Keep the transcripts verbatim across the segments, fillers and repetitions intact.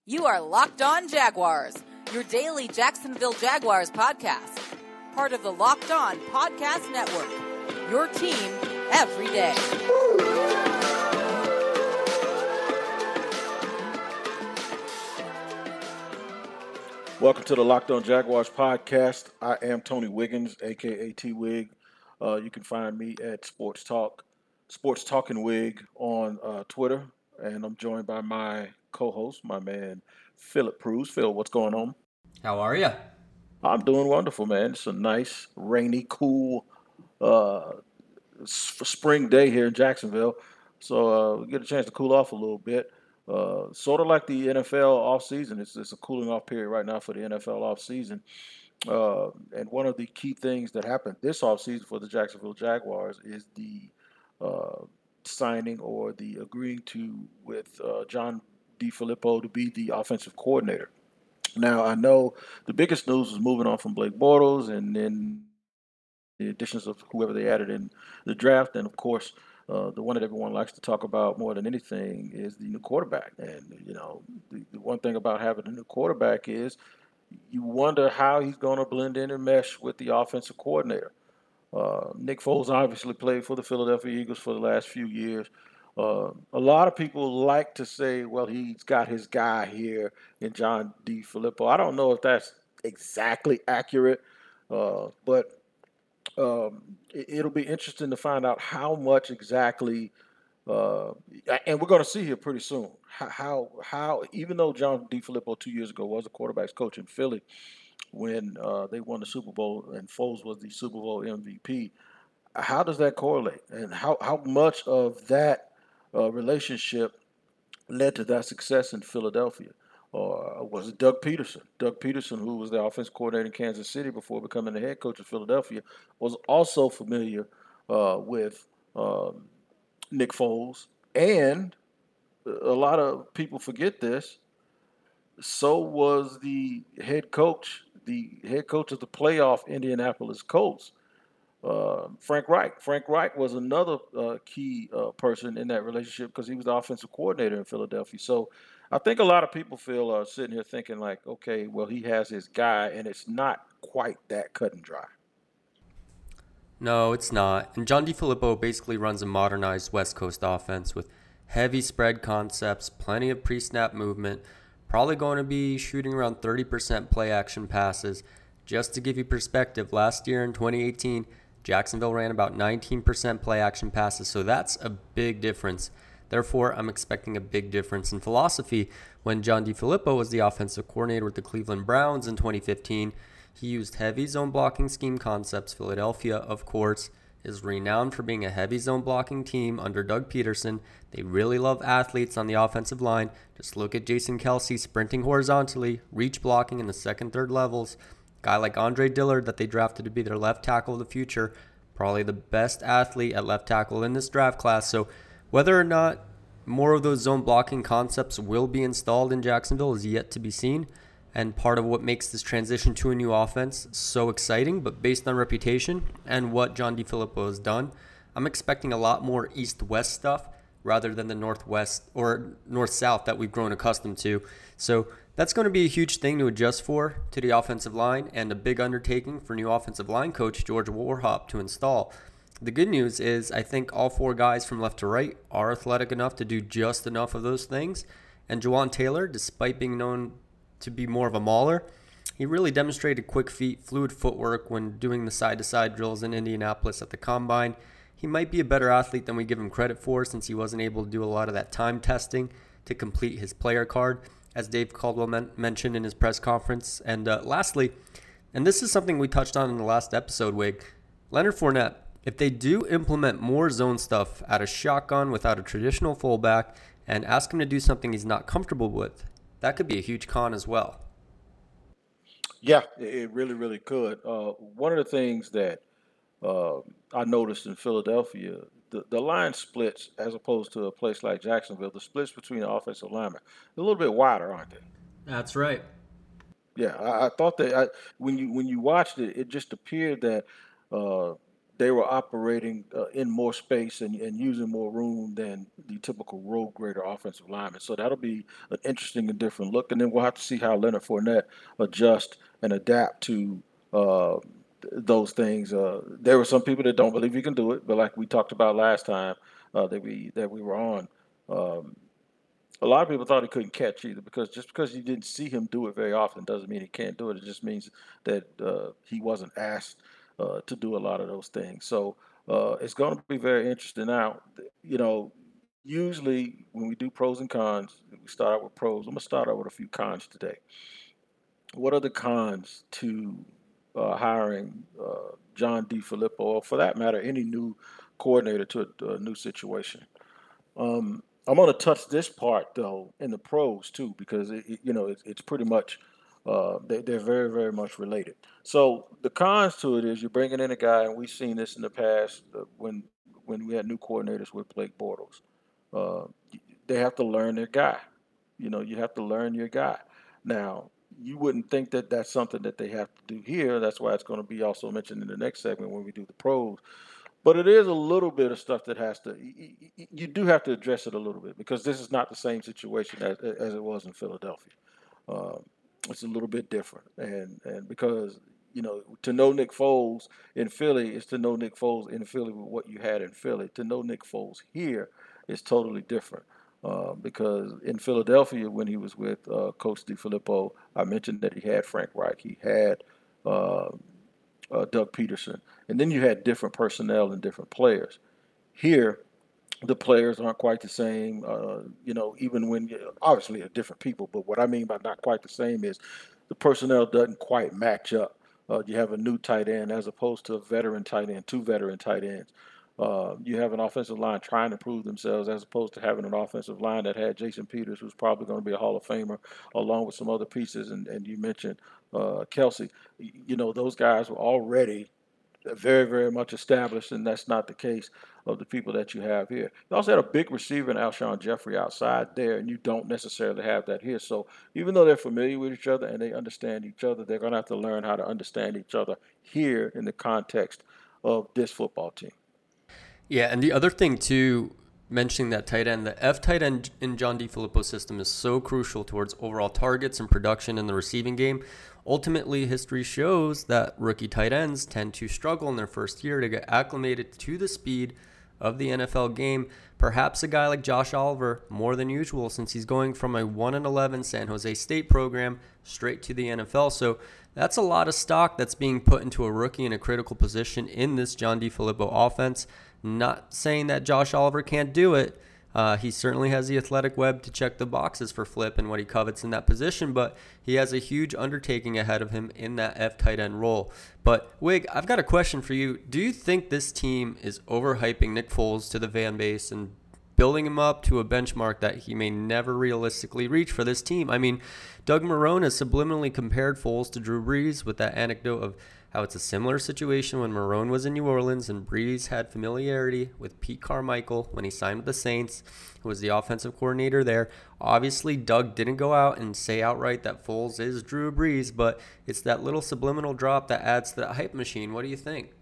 You are Locked On Jaguars, your daily Jacksonville Jaguars podcast. Part of the Locked On Podcast Network, your team every day. Welcome to the Locked On Jaguars podcast. I am Tony Wiggins, a k a. T-Wig. Uh, you can find me at Sports Talk, Sports Talking Wig on uh, Twitter. And I'm joined by my co-host, my man, Philip Pruse. Phil, what's going on? How are you? I'm doing wonderful, man. It's a nice, rainy, cool uh, spring day here in Jacksonville. So uh, we get a chance to cool off a little bit. Uh, sort of like the N F L offseason. It's, it's a cooling off period right now for the N F L offseason. Uh, and one of the key things that happened this offseason for the Jacksonville Jaguars is the uh, signing or the agreeing to with uh, John DeFilippo to be the offensive coordinator. Now, I know the biggest news is moving on from Blake Bortles and then the additions of whoever they added in the draft. And, of course, uh, the one that everyone likes to talk about more than anything is the new quarterback. And, you know, the, the one thing about having a new quarterback is you wonder how he's going to blend in and mesh with the offensive coordinator. Uh, Nick Foles obviously played for the Philadelphia Eagles for the last few years. Uh, a lot of people like to say, well, he's got his guy here in John DeFilippo. I don't know if that's exactly accurate, uh, but um, it, it'll be interesting to find out how much exactly, uh, and we're going to see here pretty soon, how, how, how even though John DeFilippo two years ago was a quarterback's coach in Philly, when uh, they won the Super Bowl and Foles was the Super Bowl M V P. How does that correlate? And how, how much of that uh, relationship led to that success in Philadelphia? Or was it Doug Peterson? Doug Peterson, who was the offensive coordinator in Kansas City before becoming the head coach of Philadelphia, was also familiar uh, with um, Nick Foles. And a lot of people forget this. So was the head coach, the head coach of the playoff Indianapolis Colts, uh, Frank Reich. Frank Reich was another uh, key uh, person in that relationship because he was the offensive coordinator in Philadelphia. So I think a lot of people feel uh, sitting here thinking like, okay, well, he has his guy, and it's not quite that cut and dry. No, it's not. And John DeFilippo basically runs a modernized West Coast offense with heavy spread concepts, plenty of pre-snap movement, probably going to be shooting around thirty percent play action passes. Just to give you perspective, last year in twenty eighteen, Jacksonville ran about nineteen percent play action passes, so that's a big difference. Therefore, I'm expecting a big difference in philosophy. When John DeFilippo was the offensive coordinator with the Cleveland Browns in twenty fifteen, he used heavy zone blocking scheme concepts. Philadelphia, of course, is renowned for being a heavy zone blocking team under Doug Peterson. They really love athletes on the offensive line. Just look at Jason Kelce sprinting horizontally, reach blocking in the second, third levels. Guy like Andre Dillard that they drafted to be their left tackle of the future, probably the best athlete at left tackle in this draft class. So whether or not more of those zone blocking concepts will be installed in Jacksonville is yet to be seen. And part of what makes this transition to a new offense so exciting, but based on reputation and what John DeFilippo has done, I'm expecting a lot more east-west stuff rather than the northwest or north-south that we've grown accustomed to. So that's going to be a huge thing to adjust for to the offensive line and a big undertaking for new offensive line coach George Warhop to install. The good news is I think all four guys from left to right are athletic enough to do just enough of those things. And Jawaan Taylor, despite being known to be more of a mauler, he really demonstrated quick feet, fluid footwork when doing the side-to-side drills in Indianapolis at the Combine. He might be a better athlete than we give him credit for since he wasn't able to do a lot of that time testing to complete his player card, as Dave Caldwell men- mentioned in his press conference. And uh, lastly, and this is something we touched on in the last episode, Wig, Leonard Fournette, if they do implement more zone stuff out of shotgun without a traditional fullback and ask him to do something he's not comfortable with, that could be a huge con as well. Yeah, it really, really could. Uh, one of the things that uh, I noticed in Philadelphia, the, the line splits as opposed to a place like Jacksonville, the splits between the offensive linemen, they're a little bit wider, aren't they? That's right. Yeah, I, I thought that I, when you when you watched it, it just appeared that uh, they were operating uh, in more space and, and using more room than the typical road grader offensive lineman. So that'll be an interesting and different look. And then we'll have to see how Leonard Fournette adjust and adapt to uh, th- those things. Uh, there were some people that don't believe he can do it, but like we talked about last time uh, that we that we were on. Um, a lot of people thought he couldn't catch either because just because you didn't see him do it very often doesn't mean he can't do it. It just means that uh, he wasn't asked uh, to do a lot of those things. So uh, it's going to be very interesting. Now, you know, usually when we do pros and cons, we start out with pros. I'm going to start out with a few cons today. What are the cons to uh, hiring uh, John DeFilippo, or for that matter, any new coordinator to a, a new situation? Um, I'm going to touch this part though in the pros too, because it, it- you know it's, it's pretty much uh, they, they're very very much related. So the cons to it is you're bringing in a guy, and we've seen this in the past uh, when when we had new coordinators with Blake Bortles. Uh, they have to learn their guy. You know, you have to learn your guy. Now, you wouldn't think that that's something that they have to do here. That's why it's going to be also mentioned in the next segment when we do the pros. But it is a little bit of stuff that has to, y- y- y- you do have to address it a little bit because this is not the same situation as, as it was in Philadelphia. Um, it's a little bit different. And, and because, you know, to know Nick Foles in Philly is to know Nick Foles in Philly with what you had in Philly. To know Nick Foles here is totally different. Uh, because in Philadelphia, when he was with uh, Coach DeFilippo, I mentioned that he had Frank Reich, he had uh, uh, Doug Peterson, and then you had different personnel and different players. Here, the players aren't quite the same. Uh, you know, even when you, obviously they're different people, but what I mean by not quite the same is the personnel doesn't quite match up. Uh, you have a new tight end as opposed to a veteran tight end, two veteran tight ends. Uh, you have an offensive line trying to prove themselves as opposed to having an offensive line that had Jason Peters, who's probably going to be a Hall of Famer, along with some other pieces. And, and you mentioned uh, Kelsey. You know, those guys were already very, very much established, and that's not the case of the people that you have here. You also had a big receiver in Alshon Jeffrey outside there, and you don't necessarily have that here. So even though they're familiar with each other and they understand each other, they're going to have to learn how to understand each other here in the context of this football team. Yeah, and the other thing too, mentioning that tight end, the F tight end in John DeFilippo's system is so crucial towards overall targets and production in the receiving game. Ultimately, history shows that rookie tight ends tend to struggle in their first year to get acclimated to the speed of the N F L game. Perhaps a guy like Josh Oliver more than usual, since he's going from a one and eleven San Jose State program straight to the N F L. So that's a lot of stock that's being put into a rookie in a critical position in this John DeFilippo offense. Not saying that Josh Oliver can't do it. Uh, he certainly has the athletic web to check the boxes for Flip and what he covets in that position, but he has a huge undertaking ahead of him in that F tight end role. But Wig, I've got a question for you. Do you think this team is overhyping Nick Foles to the fan base and building him up to a benchmark that he may never realistically reach for this team? I mean, Doug Marrone has subliminally compared Foles to Drew Brees with that anecdote of how it's a similar situation when Marrone was in New Orleans and Brees had familiarity with Pete Carmichael when he signed with the Saints, who was the offensive coordinator there. Obviously, Doug didn't go out and say outright that Foles is Drew Brees, but it's that little subliminal drop that adds to that hype machine. What do you think?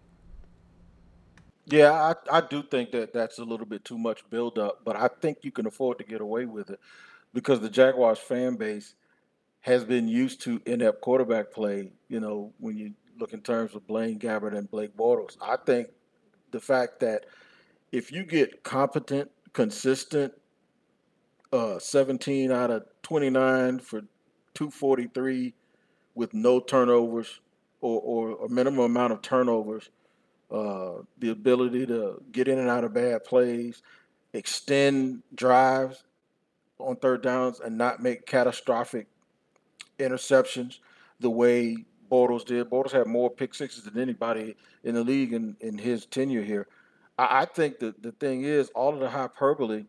Yeah, I, I do think that that's a little bit too much buildup, but I think you can afford to get away with it because the Jaguars fan base has been used to inept quarterback play, you know, when you look in terms of Blaine Gabbert and Blake Bortles. I think the fact that if you get competent, consistent, uh, seventeen out of twenty-nine for two forty-three with no turnovers or, or a minimum amount of turnovers, uh, the ability to get in and out of bad plays, extend drives on third downs and not make catastrophic interceptions the way Bortles did. Bortles had more pick sixes than anybody in the league in, in his tenure here. I, I think that the thing is, all of the hyperbole,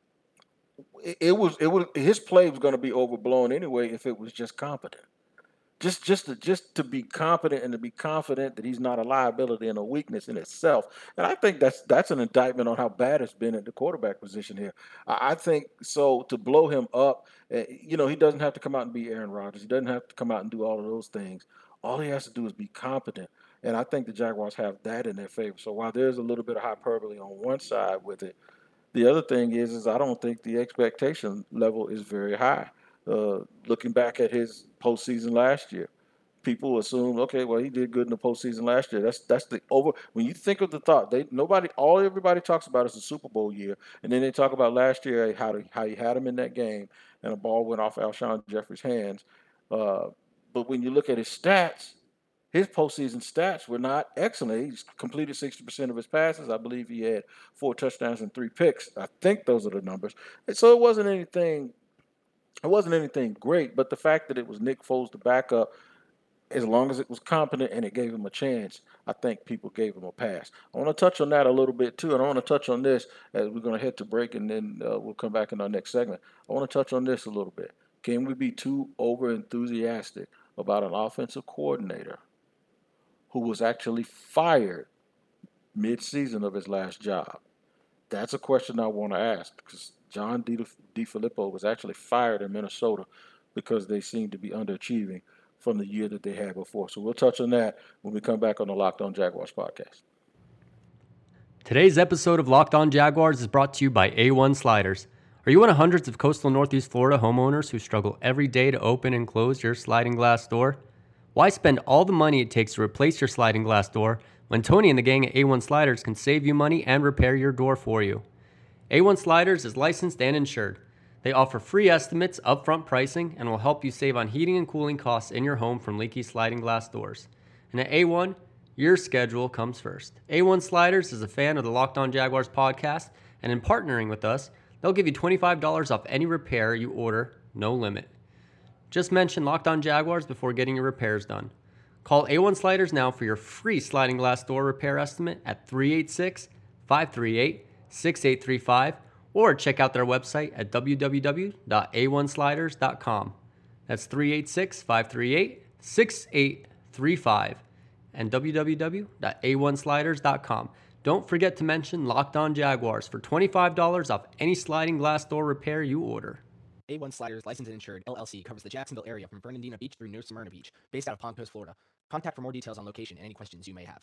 it, it was it was his play was going to be overblown anyway if it was just competent. Just just to just to be competent and to be confident that he's not a liability and a weakness in itself. And I think that's that's an indictment on how bad it's been at the quarterback position here. I, I think so to blow him up, uh, you know, he doesn't have to come out and be Aaron Rodgers. He doesn't have to come out and do all of those things. All he has to do is be competent. And I think the Jaguars have that in their favor. So while there's a little bit of hyperbole on one side with it, the other thing is, is I don't think the expectation level is very high. Uh, looking back at his postseason last year, people assume, okay, well, he did good in the postseason last year. That's that's the over. When you think of the thought, they nobody, all everybody talks about is the Super Bowl year, and then they talk about last year how to, how he had him in that game, and a ball went off Alshon Jeffrey's hands. Uh, but when you look at his stats, his postseason stats were not excellent. He's completed sixty percent of his passes. I believe he had four touchdowns and three picks. I think those are the numbers. And so it wasn't anything. It wasn't anything great. But the fact that it was Nick Foles, the backup, as long as it was competent and it gave him a chance, I think people gave him a pass. I want to touch on that a little bit too, and I want to touch on this as we're going to head to break, and then uh, we'll come back in our next segment. I want to touch on this a little bit. Can we be too over enthusiastic about an offensive coordinator who was actually fired mid-season of his last job? That's a question I want to ask, because John DeFilippo was actually fired in Minnesota because they seemed to be underachieving from the year that they had before. So we'll touch on that when we come back on the Locked On Jaguars podcast. Today's episode of Locked On Jaguars is brought to you by A one Sliders. Are you one of hundreds of coastal Northeast Florida homeowners who struggle every day to open and close your sliding glass door? Why spend all the money it takes to replace your sliding glass door when Tony and the gang at A one Sliders can save you money and repair your door for you? A one Sliders is licensed and insured. They offer free estimates, upfront pricing, and will help you save on heating and cooling costs in your home from leaky sliding glass doors. And at A one, your schedule comes first. A one Sliders is a fan of the Locked On Jaguars podcast, and in partnering with us, they'll give you twenty-five dollars off any repair you order, no limit. Just mention Locked On Jaguars before getting your repairs done. Call A one Sliders now for your free sliding glass door repair estimate at three eight six, five three eight, six eight three five or check out their website at w w w dot a one sliders dot com. That's three eight six, five three eight, six eight three five and w w w dot a one sliders dot com. Don't forget to mention Locked On Jaguars for twenty-five dollars off any sliding glass door repair you order. A one Sliders, licensed and insured, L L C, covers the Jacksonville area from Fernandina Beach through New Smyrna Beach, based out of Palm Coast, Florida. Contact for more details on location and any questions you may have.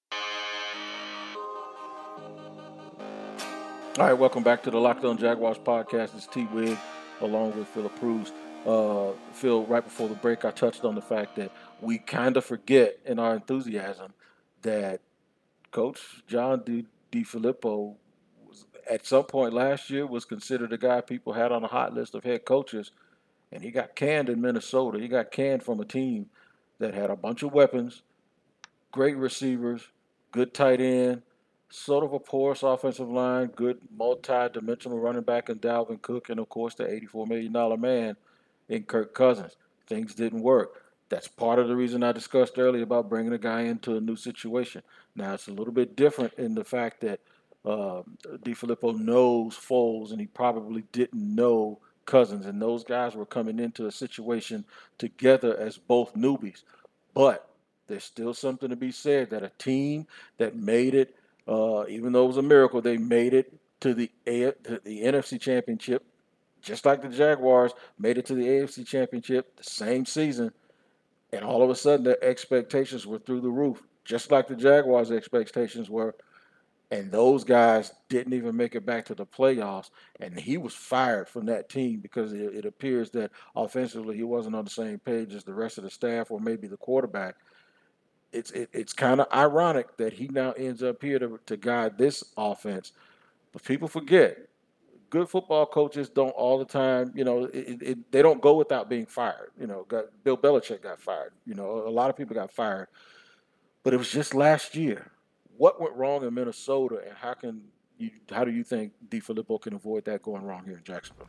All right, welcome back to the Locked On Jaguars podcast. It's T. Wig along with Philip Cruz. Uh, Phil, right before the break, I touched on the fact that we kind of forget in our enthusiasm that Coach John DeFilippo was, at some point last year, was considered a guy people had on a hot list of head coaches, and he got canned in Minnesota. He got canned from a team that had a bunch of weapons, great receivers, good tight end, sort of a porous offensive line, good multi-dimensional running back in Dalvin Cook, and, of course, the eighty-four million dollars man in Kirk Cousins. Things didn't work. That's part of the reason I discussed earlier about bringing a guy into a new situation. Now, it's a little bit different in the fact that uh, DeFilippo knows Foles, and he probably didn't know Cousins, and those guys were coming into a situation together as both newbies. But there's still something to be said that a team that made it, uh, even though it was a miracle, they made it to the A- to the N F C Championship, just like the Jaguars made it to the A F C Championship the same season, and all of a sudden their expectations were through the roof, just like the Jaguars' expectations were. And those guys didn't even make it back to the playoffs, and he was fired from that team because it, it appears that offensively he wasn't on the same page as the rest of the staff or maybe the quarterback. It's it, it's kind of ironic that he now ends up here to, to guide this offense. But people forget, good football coaches don't all the time, you know, it, it, they don't go without being fired. You know, got, Bill Belichick got fired. You know, a lot of people got fired. But it was just last year. What went wrong in Minnesota, and how can you? How do you think DeFilippo can avoid that going wrong here in Jacksonville?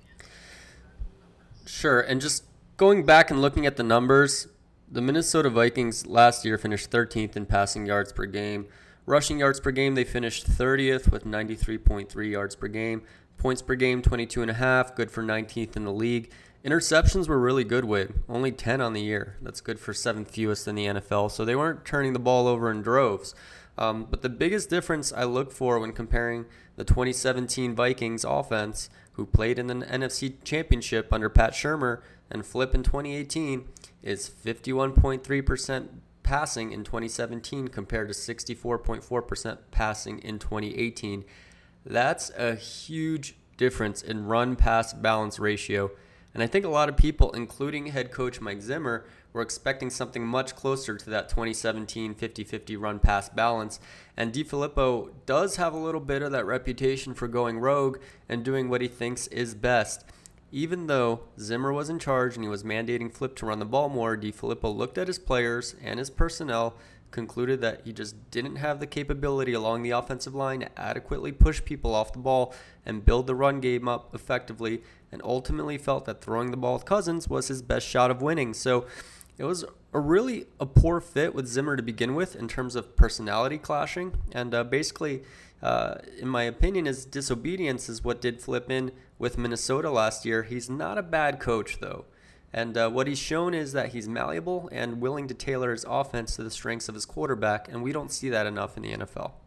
Sure, and just going back and looking at the numbers, the Minnesota Vikings last year finished thirteenth in passing yards per game. Rushing yards per game, they finished thirtieth with ninety-three point three yards per game. Points per game, twenty-two and a half, good for nineteenth in the league. Interceptions were really good with, only ten on the year. That's good for seventh fewest in the N F L, so they weren't turning the ball over in droves. Um, but the biggest difference I look for when comparing the twenty seventeen Vikings offense, who played in the N F C Championship under Pat Shurmur, and Flip in twenty eighteen, is fifty-one point three percent passing in twenty seventeen compared to sixty-four point four percent passing in twenty eighteen. That's a huge difference in run-pass balance ratio. And I think a lot of people, including head coach Mike Zimmer, were expecting something much closer to that twenty seventeen fifty-fifty run-pass balance. And DeFilippo does have a little bit of that reputation for going rogue and doing what he thinks is best. Even though Zimmer was in charge and he was mandating Flip to run the ball more, DeFilippo looked at his players and his personnel, concluded that he just didn't have the capability along the offensive line to adequately push people off the ball and build the run game up effectively, and ultimately felt that throwing the ball with Cousins was his best shot of winning. So it was a really a poor fit with Zimmer to begin with in terms of personality clashing, and uh, basically, uh, in my opinion, his disobedience is what did Flip in with Minnesota last year. He's not a bad coach, though. And uh, what he's shown is that he's malleable and willing to tailor his offense to the strengths of his quarterback, and we don't see that enough in the N F L.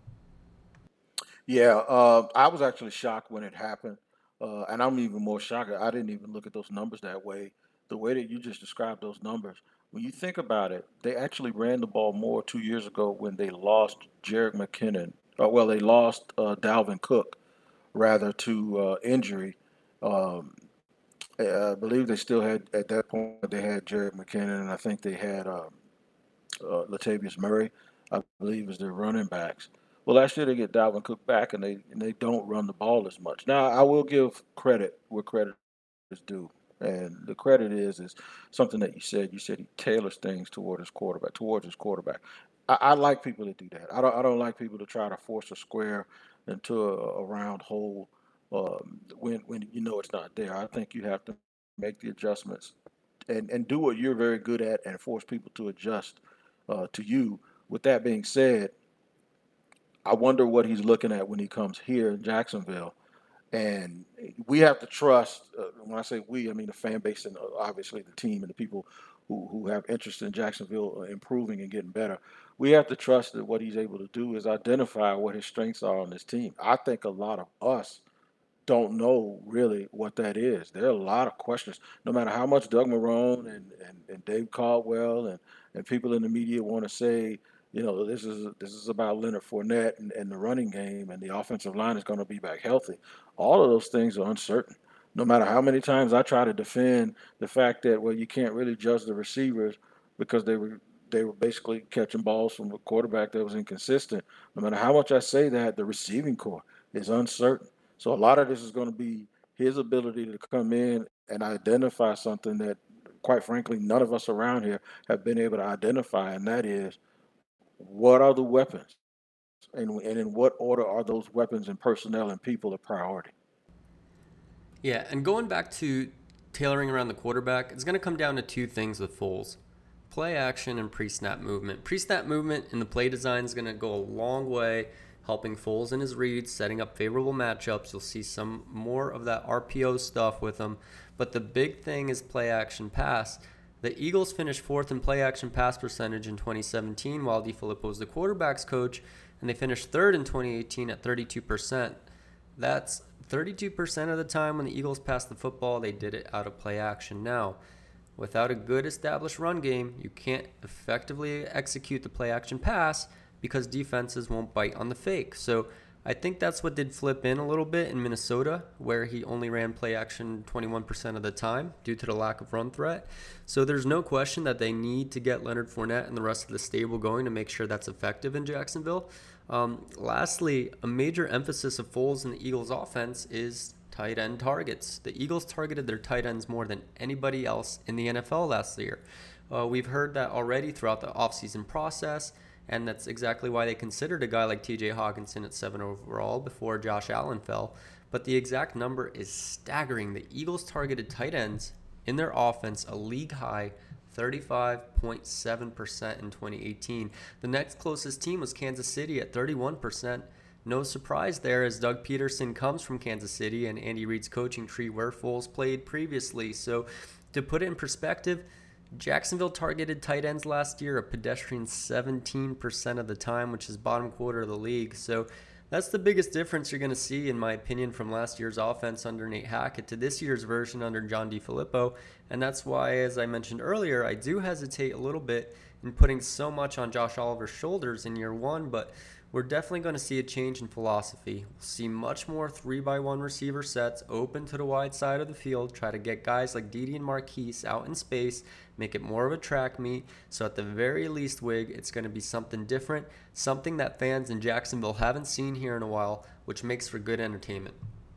Yeah, uh, I was actually shocked when it happened, uh, and I'm even more shocked. I didn't even look at those numbers that way. The way that you just described those numbers, when you think about it, they actually ran the ball more two years ago when they lost Jerick McKinnon. Uh, well, they lost uh, Dalvin Cook, rather, to uh, injury. Um, I believe they still had, at that point, they had Jerick McKinnon, and I think they had uh, uh, Latavius Murray, I believe, as their running backs. Well, last year they get Dalvin Cook back, and they and they don't run the ball as much. Now, I will give credit where credit is due, and the credit is is something that you said. You said he tailors things toward his quarterback, towards his quarterback. I, I like people that do that. I don't I don't like people to try to force a square into a, a round hole um, when when you know it's not there. I think you have to make the adjustments and, and do what you're very good at and force people to adjust uh, to you. With that being said, I wonder what he's looking at when he comes here in Jacksonville. And we have to trust, uh, when I say we, I mean the fan base and uh, obviously the team and the people who, who have interest in Jacksonville improving and getting better. We have to trust that what he's able to do is identify what his strengths are on this team. I think a lot of us don't know really what that is. There are a lot of questions. No matter how much Doug Marrone and, and, and Dave Caldwell and, and people in the media want to say, you know, this is this is about Leonard Fournette and, and the running game, and the offensive line is going to be back healthy. All of those things are uncertain. No matter how many times I try to defend the fact that, well, you can't really judge the receivers because they were they were basically catching balls from a quarterback that was inconsistent. No matter how much I say that, the receiving corps is uncertain. So a lot of this is going to be his ability to come in and identify something that, quite frankly, none of us around here have been able to identify, and that is, what are the weapons? And, and in what order are those weapons and personnel and people a priority? Yeah, and going back to tailoring around the quarterback, it's going to come down to two things with Foles. Play action and pre-snap movement. Pre-snap movement in the play design is going to go a long way helping Foles in his reads, setting up favorable matchups. You'll see some more of that R P O stuff with him. But the big thing is play action pass. The Eagles finished fourth in play action pass percentage in twenty seventeen while DeFilippo was the quarterback's coach, and they finished third in twenty eighteen at thirty-two percent. That's thirty-two percent of the time when the Eagles passed the football, they did it out of play action. Now, without a good established run game, you can't effectively execute the play action pass because defenses won't bite on the fake. So I think that's what did flip in a little bit in Minnesota, where he only ran play action twenty-one percent of the time due to the lack of run threat. So there's no question that they need to get Leonard Fournette and the rest of the stable going to make sure that's effective in Jacksonville. Um, lastly, a major emphasis of Foles in the Eagles offense is tight end targets. The Eagles targeted their tight ends more than anybody else in the N F L last year. Uh, we've heard that already throughout the offseason process, and that's exactly why they considered a guy like T J Hawkinson at seven overall before Josh Allen fell. But the exact number is staggering. The Eagles targeted tight ends in their offense a league-high thirty-five point seven percent in twenty eighteen. The next closest team was Kansas City at thirty-one percent. No surprise there, as Doug Peterson comes from Kansas City and Andy Reid's coaching tree where Foles played previously. So to put it in perspective, Jacksonville targeted tight ends last year a pedestrian seventeen percent of the time, which is bottom quarter of the league. So that's the biggest difference you're going to see, in my opinion, from last year's offense under Nate Hackett to this year's version under John DeFilippo. And that's why, as I mentioned earlier, I do hesitate a little bit and putting so much on Josh Oliver's shoulders in year one, but we're definitely going to see a change in philosophy. We'll see much more three by one receiver sets open to the wide side of the field, try to get guys like Dede and Marquise out in space, make it more of a track meet. So at the very least, Wig, it's going to be something different, something that fans in Jacksonville haven't seen here in a while, which makes for good entertainment.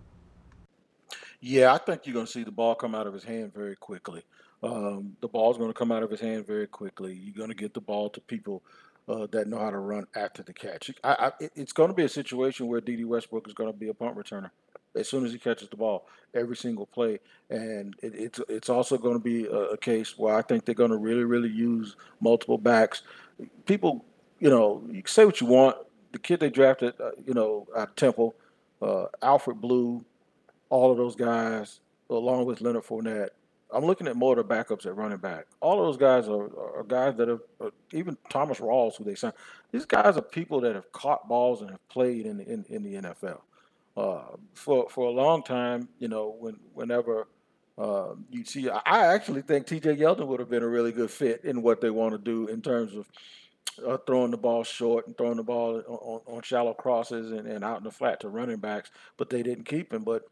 Yeah, I think you're going to see the ball come out of his hand very quickly. Um, the ball's going to come out of his hand very quickly. You're going to get the ball to people uh, that know how to run after the catch. I, I, it- it's going to be a situation where Dede Westbrook is going to be a punt returner as soon as he catches the ball every single play, and it, it's it's also going to be a, a case where I think they're going to really really use multiple backs. People, you know, you can say what you want. The kid they drafted, uh, you know, out of Temple, uh, Alfred Blue, all of those guys, along with Leonard Fournette. I'm looking at more of the backups at running back. All of those guys are, are guys that have, uh, even Thomas Rawls, who they signed. These guys are people that have caught balls and have played in the, in, in the N F L. Uh, for for a long time, you know, when whenever uh, you see, I I actually think T J Yeldon would have been a really good fit in what they want to do in terms of uh, throwing the ball short and throwing the ball on, on, on shallow crosses and, and out in the flat to running backs, but they didn't keep him. But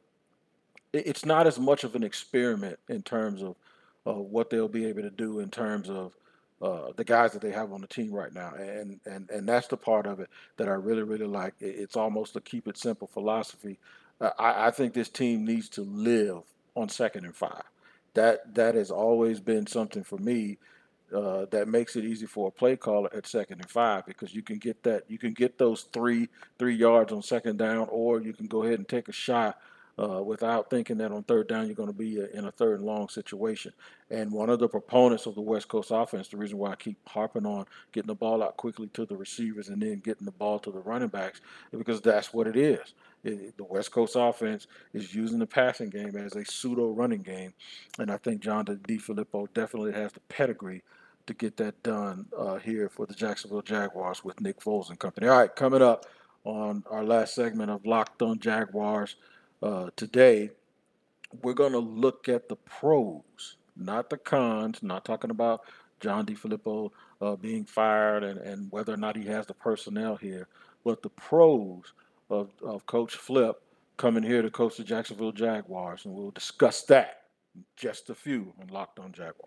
it- it's not as much of an experiment in terms of uh, what they'll be able to do in terms of uh, the guys that they have on the team right now, and and and that's the part of it that I really really like. It- It's almost a keep it simple philosophy. Uh, I, I think this team needs to live on second and five. That that has always been something for me uh, that makes it easy for a play caller at second and five because you can get that you can get those three three yards on second down, or you can go ahead and take a shot uh, without thinking that on third down you're going to be uh, in a third and long situation. And one of the proponents of the West Coast offense, the reason why I keep harping on getting the ball out quickly to the receivers and then getting the ball to the running backs, is because that's what it is. It, the West Coast offense is using the passing game as a pseudo running game, and I think John DeFilippo definitely has the pedigree to get that done uh, here for the Jacksonville Jaguars with Nick Foles and company. All right, coming up on our last segment of Locked On Jaguars uh, today, we're going to look at the pros, not the cons, not talking about John DeFilippo uh, being fired and, and whether or not he has the personnel here, but the pros of, of Coach Flip coming here to coach the Jacksonville Jaguars, and we'll discuss that in just a few on Locked On Jaguars.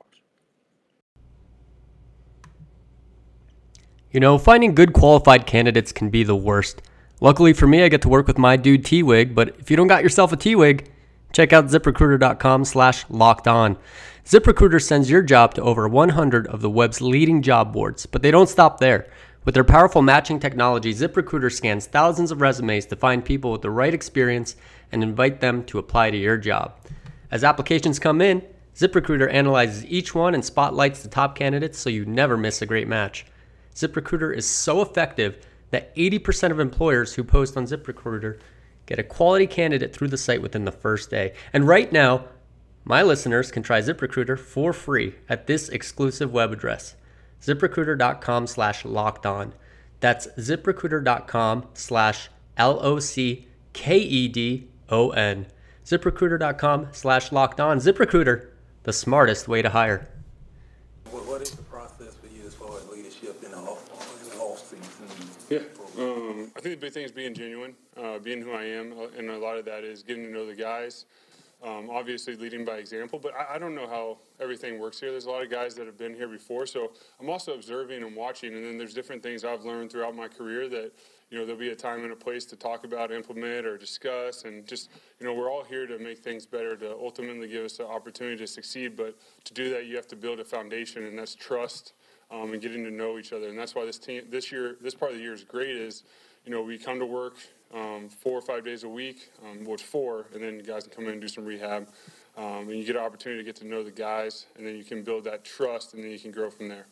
You know, finding good qualified candidates can be the worst. Luckily for me, I get to work with my dude T-Wig, but if you don't got yourself a T-Wig, check out ziprecruiter.com slash locked on. ZipRecruiter sends your job to over one hundred of the web's leading job boards, but they don't stop there. With their powerful matching technology, ZipRecruiter scans thousands of resumes to find people with the right experience and invite them to apply to your job. As applications come in, ZipRecruiter analyzes each one and spotlights the top candidates so you never miss a great match. ZipRecruiter is so effective that eighty percent of employers who post on ZipRecruiter get a quality candidate through the site within the first day. And right now, my listeners can try ZipRecruiter for free at this exclusive web address, ziprecruiter.com slash locked on. That's ziprecruiter.com slash L O C K E D O N. ZipRecruiter.com slash locked on. ZipRecruiter, the smartest way to hire. What, what is the process for you as far as leadership in the off, in the off season? Yeah, um, I think the big thing is being genuine, uh, being who I am, uh, and a lot of that is getting to know the guys. Um, obviously, leading by example, but I, I don't know how everything works here. There's a lot of guys that have been here before, so I'm also observing and watching. And then there's different things I've learned throughout my career that, you know, there'll be a time and a place to talk about, implement, or discuss. And just, you know, we're all here to make things better, to ultimately give us the opportunity to succeed. But to do that, you have to build a foundation, and that's trust. Um, and getting to know each other. And that's why this team, this year, this part of the year is great is, you know, we come to work um, four or five days a week, um, well, it's four, and then you guys can come in and do some rehab. Um, and you get an opportunity to get to know the guys, and then you can build that trust, and then you can grow from there.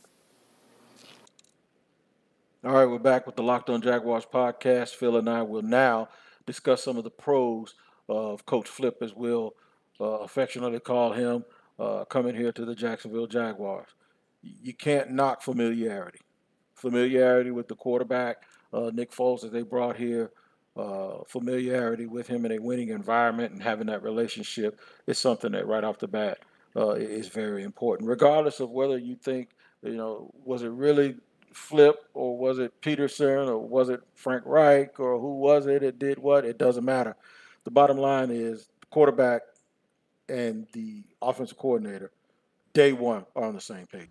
All right, we're back with the Locked On Jaguars podcast. Phil and I will now discuss some of the pros of Coach Flip, as we'll uh, affectionately call him, uh, coming here to the Jacksonville Jaguars. You can't knock familiarity. Familiarity with the quarterback, uh, Nick Foles, that they brought here, uh, familiarity with him in a winning environment and having that relationship is something that right off the bat uh, is very important. Regardless of whether you think You know, was it really Flip, or was it Peterson, or was it Frank Reich, or who was it that did what? It doesn't matter. The bottom line is the quarterback and the offensive coordinator, day one, are on the same page.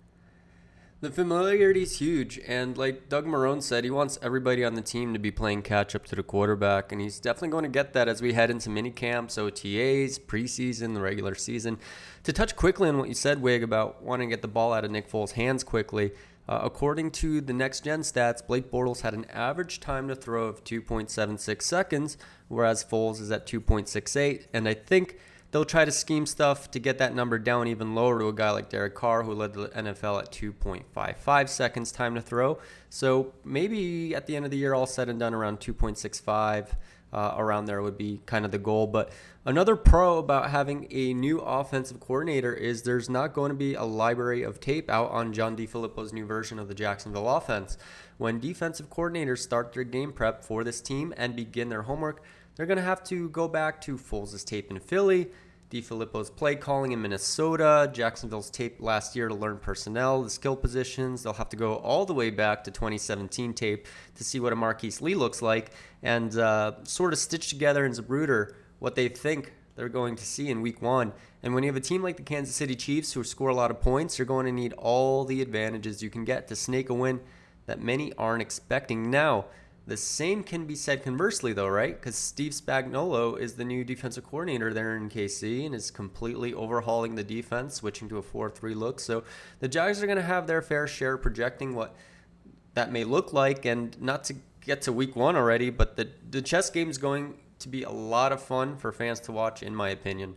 The familiarity is huge, and like Doug Marrone said, he wants everybody on the team to be playing catch-up to the quarterback, and he's definitely going to get that as we head into mini camps, O T As, preseason, the regular season. To touch quickly on what you said, Wig, about wanting to get the ball out of Nick Foles' hands quickly, uh, according to the Next Gen stats, Blake Bortles had an average time to throw of two point seven six seconds, whereas Foles is at two point six eight, and I think they'll try to scheme stuff to get that number down even lower to a guy like Derek Carr, who led the N F L at two point five five seconds time to throw. So maybe at the end of the year, all said and done, around two point six five, uh, around there would be kind of the goal. But another pro about having a new offensive coordinator is there's not going to be a library of tape out on John DeFilippo's new version of the Jacksonville offense. When defensive coordinators start their game prep for this team and begin their homework, they're going to have to go back to Foles' tape in Philly, DeFilippo's play calling in Minnesota, Jacksonville's tape last year to learn personnel, the skill positions. They'll have to go all the way back to twenty seventeen tape to see what a Marquise Lee looks like and uh, sort of stitch together in Zapruder what they think they're going to see in week one. And when you have a team like the Kansas City Chiefs who score a lot of points, you're going to need all the advantages you can get to snake a win that many aren't expecting. Now, the same can be said conversely, though, right? Because Steve Spagnuolo is the new defensive coordinator there in K C and is completely overhauling the defense, switching to a four three look. So the Jags are going to have their fair share projecting what that may look like. And not to get to week one already, but the, the chess game is going to be a lot of fun for fans to watch, in my opinion.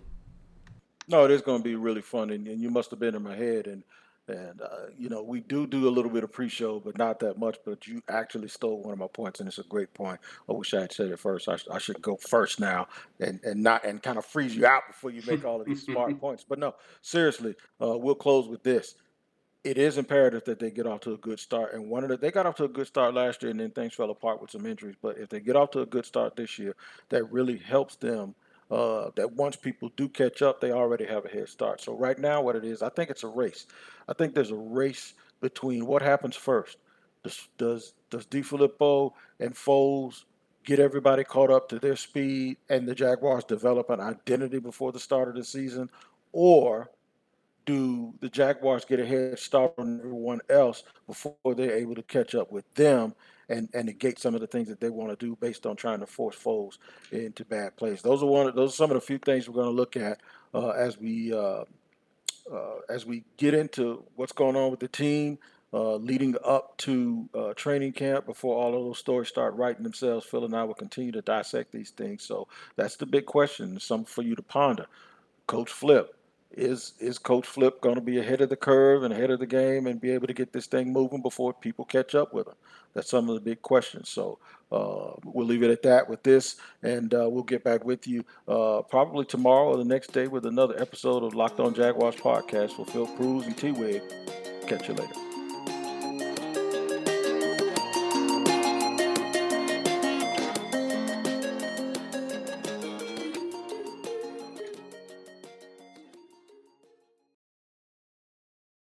No, it is going to be really fun, and, and you must have been in my head. And And, uh, you know, we do do a little bit of pre-show, but not that much. But you actually stole one of my points, and it's a great point. I wish I had said it first. I, sh- I should go first now and, and not and kind of freeze you out before you make all of these smart points. But no, seriously, uh, we'll close with this. It is imperative that they get off to a good start. And one of the, they got off to a good start last year, and then things fell apart with some injuries. But if they get off to a good start this year, that really helps them. Uh, that once people do catch up, they already have a head start. So right now, what it is, I think it's a race. I think there's a race between what happens first. Does does, does DeFilippo and Foles get everybody caught up to their speed, and the Jaguars develop an identity before the start of the season, or do the Jaguars get a head start on everyone else before they're able to catch up with them and, and negate some of the things that they want to do based on trying to force Foles into bad plays? Those are one of those are some of the few things we're going to look at uh, as we uh, uh, as we get into what's going on with the team uh, leading up to uh, training camp before all of those stories start writing themselves. Phil and I will continue to dissect these things. So that's the big question, something for you to ponder. Coach Flip. Is is Coach Flip going to be ahead of the curve and ahead of the game and be able to get this thing moving before people catch up with him? That's some of the big questions. So uh, we'll leave it at that with this, and uh, we'll get back with you uh, probably tomorrow or the next day with another episode of Locked On Jaguars podcast with Phil Cruz and T-Wig. Catch you later.